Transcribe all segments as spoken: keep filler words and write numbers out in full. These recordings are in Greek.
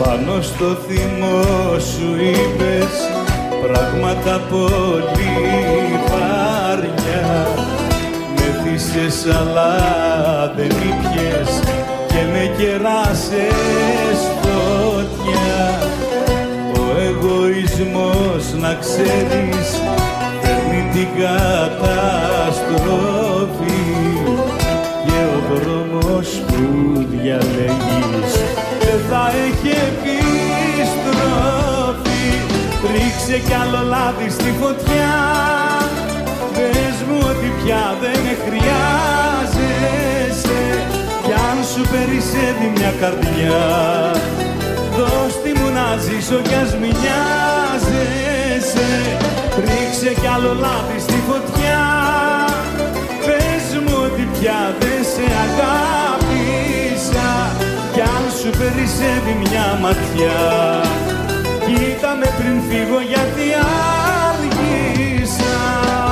Πάνω στο θυμό σου είπες πράγματα πολύ βαριά. Με θύσες αλλά δεν ήπιες και με κεράσες φωτιά. Ο εγωισμός, να ξέρεις, φέρνει την καταστροφή και ο δρόμος που διαλέγεις δεν θα έχει επιστροφή. Ρίξε κι άλλο λάδι στη φωτιά, πες μου ότι πια δεν με χρειάζεσαι. Κι αν σου περισσεύει μια καρδιά, δώσ' τη μου να ζήσω κι ας μη νοιάζεσαι. Ρίξε κι άλλο λάδι στη φωτιά, πες μου ότι πια δεν σε αγάπησα. Κι αν σου περισσεύει μια ματιά, κοίτα με πριν φύγω γιατί άργησα.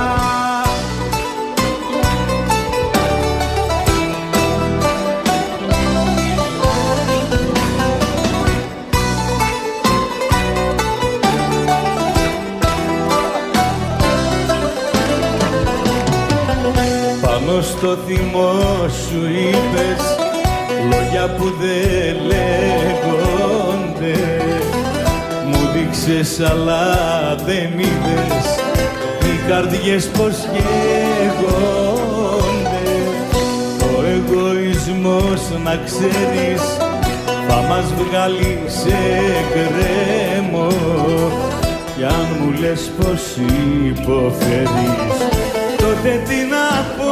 Πάνω στο θυμό σου είπες λόγια που δεν λέγονται. Μου δείξες αλλά δεν είδες οι καρδιές πως καίγονται. Ο εγωισμός, να ξέρεις, θα μας βγάλει σε γκρέμο. Κι αν μου λες πως υποφέρεις, τότε τι να πω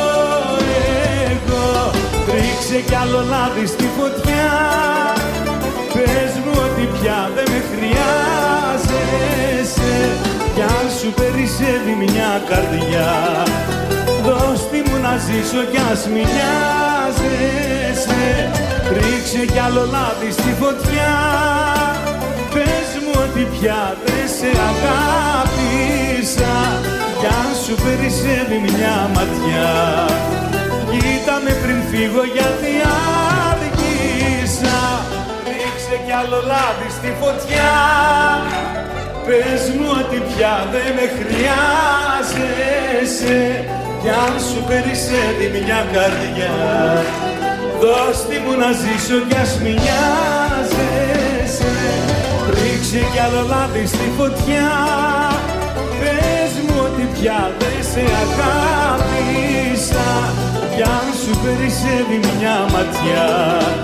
εγώ. Ρίξε κι άλλο λάδι στη φωτιά, πες μου ότι πια δεν με χρειάζεσαι. Κι αν σου περισσεύει μια καρδιά, δώσ' τη μου να ζήσω κι ας μη νοιάζεσαι. Ρίξε κι άλλο λάδι στη φωτιά, πες μου ότι πια δεν σε αγάπησα. Κι αν σου περισσεύει μια ματιά, κοίτα με πριν φύγω γιατί άργησα. Ρίξε κι άλλο λάδι στη φωτιά, πες μου ότι πια δεν με χρειάζεσαι. Κι αν σου περισσεύει μια καρδιά, δώσ' τη μου να ζήσω κι ας μη νοιάζεσαι. Ρίξε κι άλλο λάδι στη φωτιά, πες μου ότι πια δεν σε αγάπησα. Κι αν σου περισσεύει μια ματιά,